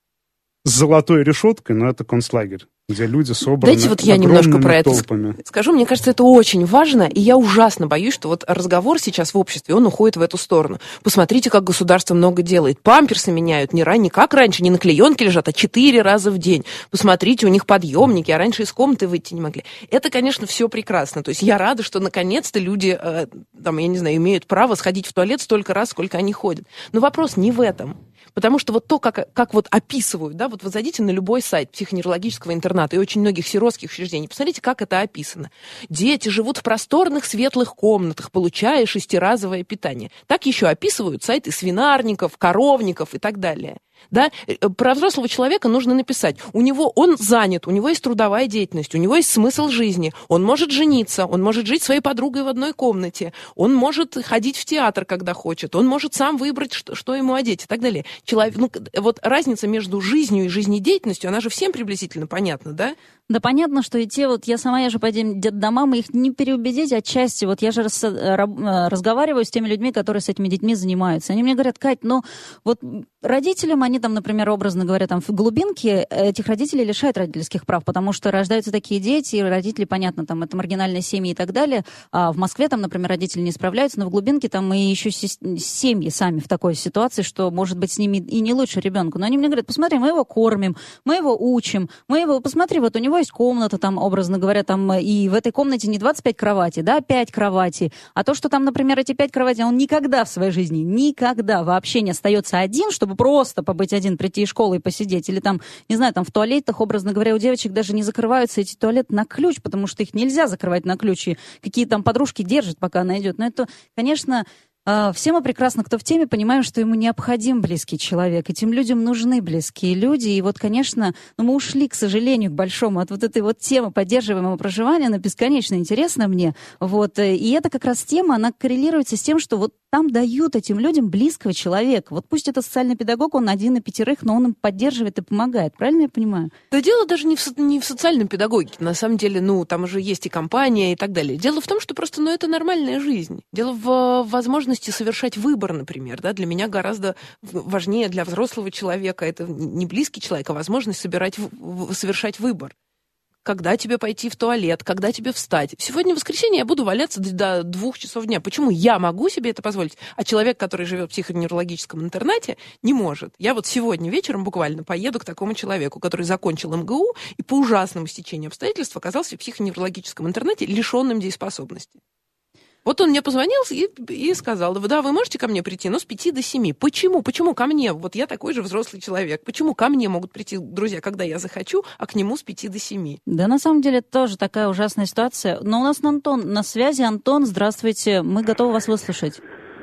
с золотой решеткой, но это концлагерь, где люди собраны Дайте вот я немножко про это толпами. Скажу, мне кажется, это очень важно, и я ужасно боюсь, что вот разговор сейчас в обществе, он уходит в эту сторону. Посмотрите, как государство много делает. Памперсы меняют не, не как раньше, не на клеенке лежат, а четыре раза в день. Посмотрите, у них подъемники, а раньше из комнаты выйти не могли. Это, конечно, все прекрасно. То есть я рада, что наконец-то люди, э, там, я не знаю, имеют право сходить в туалет столько раз, сколько они ходят. Но вопрос не в этом. Потому что вот то, как, как вот описывают, да, вот вы зайдите на любой сайт психоневрологического интерната и очень многих сиротских учреждений, посмотрите, как это описано. Дети живут в просторных светлых комнатах, получая шестиразовое питание. Так еще описывают сайты свинарников, коровников и так далее. Да? Про взрослого человека нужно написать. У него, он занят, у него есть трудовая деятельность, у него есть смысл жизни. Он может жениться, он может жить со своей подругой в одной комнате, он может ходить в театр, когда хочет, он может сам выбрать, что, что ему одеть и так далее. Человек, ну, вот разница между жизнью и жизнедеятельностью, она же всем приблизительно понятна, да? Да понятно, что и те вот, я сама, я же по детдомам, их не переубедить отчасти. Вот я же рас, разговариваю с теми людьми, которые с этими детьми занимаются. Они мне говорят: Кать, ну вот родителям, они там, например, образно говоря, там в глубинке этих родителей лишают родительских прав, потому что рождаются такие дети, и родители, понятно, там это маргинальные семьи и так далее. А в Москве там, например, родители не справляются, но в глубинке там и еще семьи сами в такой ситуации, что, может быть, с ними и не лучше ребенку. Но они мне говорят: посмотри, мы его кормим, мы его учим, мы его, посмотри, вот у него есть комната, там, образно говоря, там, и в этой комнате не двадцать пять кроватей, да, пять кроватей. А то, что там, например, эти пять кроватей, он никогда в своей жизни, никогда вообще не остается один, чтобы просто побыть один, прийти из школы и посидеть. Или там, не знаю, там в туалетах, образно говоря, у девочек даже не закрываются эти туалеты на ключ, потому что их нельзя закрывать на ключ, и какие там подружки держат, пока она идет. Но это, конечно... Все мы прекрасно, кто в теме, понимаем, что ему необходим близкий человек. Этим людям нужны близкие люди. И вот, конечно, ну, мы ушли, к сожалению, к большому от вот этой вот темы поддерживаемого проживания. Она бесконечно интересна мне. Вот. И это как раз тема, она коррелируется с тем, что вот там дают этим людям близкого человека. Вот пусть это социальный педагог, он один на пятерых, но он им поддерживает и помогает. Правильно я понимаю? Да дело даже не в, со- не в социальном педагогике. На самом деле, ну, там уже есть и компания и так далее. Дело в том, что просто, ну, это нормальная жизнь. Дело в возможности совершать выбор, например. Да? Для меня гораздо важнее, для взрослого человека, это не близкий человек, а возможность собирать, совершать выбор. Когда тебе пойти в туалет, когда тебе встать. Сегодня воскресенье, я буду валяться до двух часов дня. Почему я могу себе это позволить, а человек, который живет в психоневрологическом интернате, не может? Я вот сегодня вечером буквально поеду к такому человеку, который закончил эм гэ у и по ужасному стечению обстоятельств оказался в психоневрологическом интернате, лишенным дееспособности. Вот он мне позвонил и, и сказал: да, вы можете ко мне прийти, но с пяти до семи. Почему? Почему ко мне? Вот я такой же взрослый человек. Почему ко мне могут прийти друзья, когда я захочу, а к нему с пяти до семи? Да, на самом деле, это тоже такая ужасная ситуация. Но у нас Антон на связи. Антон, здравствуйте. Мы готовы вас выслушать.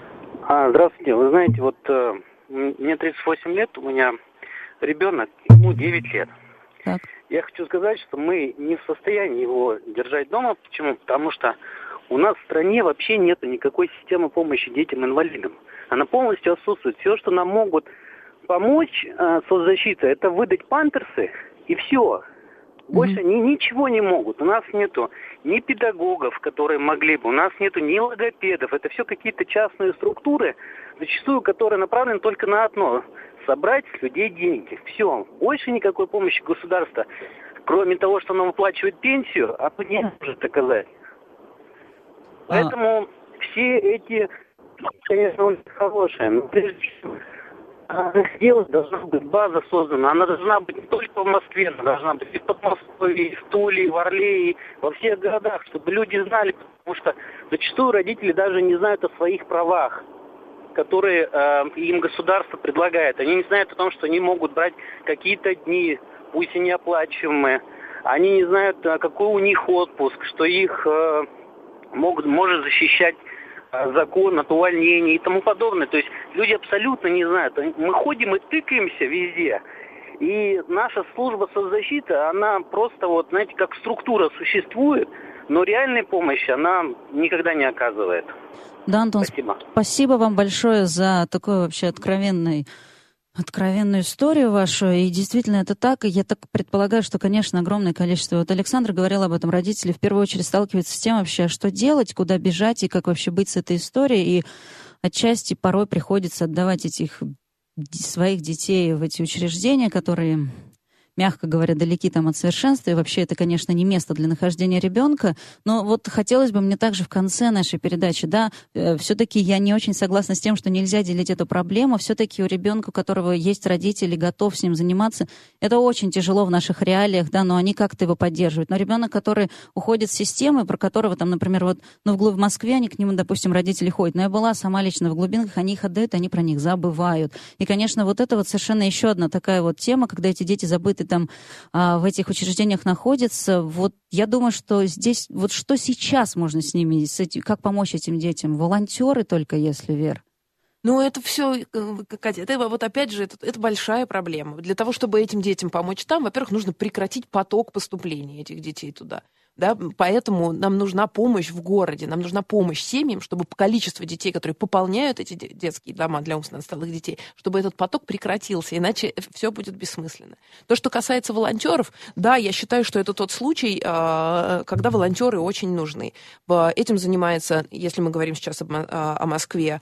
А, здравствуйте. Вы знаете, вот э, мне тридцать восемь лет, у меня ребенок, ему девять лет. Так. Я хочу сказать, что мы не в состоянии его держать дома. Почему? Потому что у нас в стране вообще нет никакой системы помощи детям-инвалидам. Она полностью отсутствует. Все, что нам могут помочь э, соцзащита, это выдать памперсы и все. Больше mm-hmm. ни, ничего не могут. У нас нету ни педагогов, которые могли бы, у нас нету ни логопедов. Это все какие-то частные структуры, зачастую которые направлены только на одно – собрать с людей деньги. Все. Больше никакой помощи государства, кроме того, что оно выплачивает пенсию, а не может оказать. Поэтому а... все эти, конечно, очень хорошие, но прежде всего сделать должна быть база создана. Она должна быть не только в Москве, она должна быть и в Подмосковье, и в Туле, и в Орле, и во всех городах, чтобы люди знали, потому что зачастую родители даже не знают о своих правах, которые э, им государство предлагает. Они не знают о том, что они могут брать какие-то дни, пусть и неоплачиваемые. Они не знают, какой у них отпуск, что их... Э, Могут, может защищать э, закон от увольнения и тому подобное. То есть люди абсолютно не знают. Мы ходим и тыкаемся везде. И наша служба соцзащиты, она просто вот, знаете, как структура существует, но реальной помощи она никогда не оказывает. Да, Антон, спасибо. Спасибо вам большое за такой вообще откровенный откровенную историю вашу, и действительно это так, и я так предполагаю, что, конечно, огромное количество, вот Александр говорил об этом, родители в первую очередь сталкиваются с тем вообще, что делать, куда бежать, и как вообще быть с этой историей, и отчасти порой приходится отдавать этих своих детей в эти учреждения, которые, мягко говоря, далеки там от совершенства, и вообще это, конечно, не место для нахождения ребенка, но вот хотелось бы мне также в конце нашей передачи, да, э, все-таки я не очень согласна с тем, что нельзя делить эту проблему, все-таки у ребенка, у которого есть родители, готов с ним заниматься, это очень тяжело в наших реалиях, да, но они как-то его поддерживают. Но ребенок, который уходит в системы, про которого там, например, вот, ну, в, в Москве они к нему, допустим, родители ходят, но я была сама лично в глубинках, они их отдают, они про них забывают. И, конечно, вот это вот совершенно еще одна такая вот тема, когда эти дети забыты там а, в этих учреждениях находятся. Вот я думаю, что здесь, вот что сейчас можно с ними, с этим, как помочь этим детям? Волонтеры только, если, Вер? Ну, это все, Катя, это вот опять же, это, это большая проблема. Для того, чтобы этим детям помочь там, во-первых, нужно прекратить поток поступления этих детей туда. Да, поэтому нам нужна помощь в городе, нам нужна помощь семьям, чтобы количество детей, которые пополняют эти детские дома для умственно отсталых детей, чтобы этот поток прекратился, иначе все будет бессмысленно. То, что касается волонтеров, да, я считаю, что это тот случай, когда волонтеры очень нужны. Этим занимается, если мы говорим сейчас о Москве,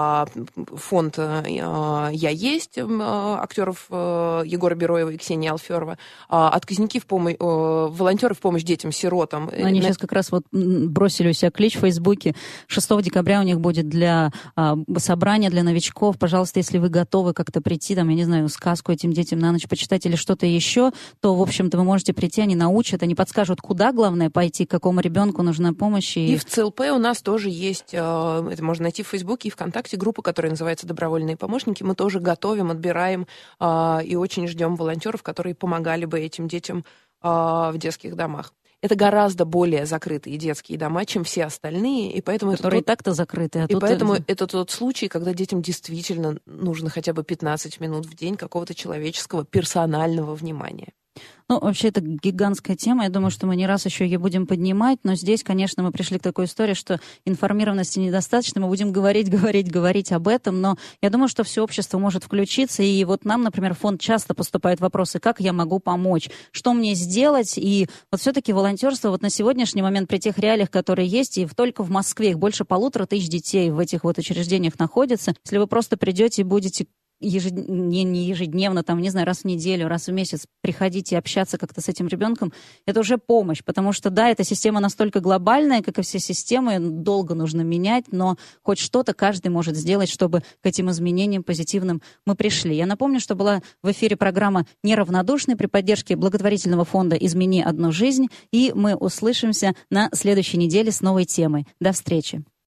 фонд «Я есть» актеров Егора Бероева и Ксении Алферова, отказники в помощь, волонтеры в помощь детям-сиротам. Они на... сейчас как раз вот бросили у себя клич в Фейсбуке. шестого декабря у них будет для а, собрания для новичков. Пожалуйста, если вы готовы как-то прийти, там, я не знаю, сказку этим детям на ночь почитать или что-то еще, то, в общем-то, вы можете прийти, они научат, они подскажут, куда, главное, пойти, к какому ребенку нужна помощь. И, и в ЦЛП у нас тоже есть, это можно найти в Фейсбуке и ВКонтакте, группа, которая называется «Добровольные помощники». Мы тоже готовим, отбираем и очень ждем волонтеров, которые помогали бы этим детям в детских домах. Это гораздо более закрытые детские дома, чем все остальные, и поэтому которые это тот... и так-то закрыты. А и тут поэтому это... это тот случай, когда детям действительно нужно хотя бы пятнадцать минут в день какого-то человеческого персонального внимания. Ну, вообще, это гигантская тема. Я думаю, что мы не раз еще ее будем поднимать. Но здесь, конечно, мы пришли к такой истории, что информированности недостаточно. Мы будем говорить, говорить, говорить об этом. Но я думаю, что все общество может включиться. И вот нам, например, в фонд часто поступают вопросы, как я могу помочь, что мне сделать. И вот все-таки волонтерство вот на сегодняшний момент при тех реалиях, которые есть, и только в Москве их больше полутора тысяч детей в этих вот учреждениях находится. Если вы просто придете и будете Ежед... Не, не ежедневно, там, не знаю, раз в неделю, раз в месяц приходить и общаться как-то с этим ребенком, это уже помощь, потому что, да, эта система настолько глобальная, как и все системы, долго нужно менять, но хоть что-то каждый может сделать, чтобы к этим изменениям позитивным мы пришли. Я напомню, что была в эфире программа «Неравнодушный» при поддержке благотворительного фонда «Измени одну жизнь», и мы услышимся на следующей неделе с новой темой. До встречи!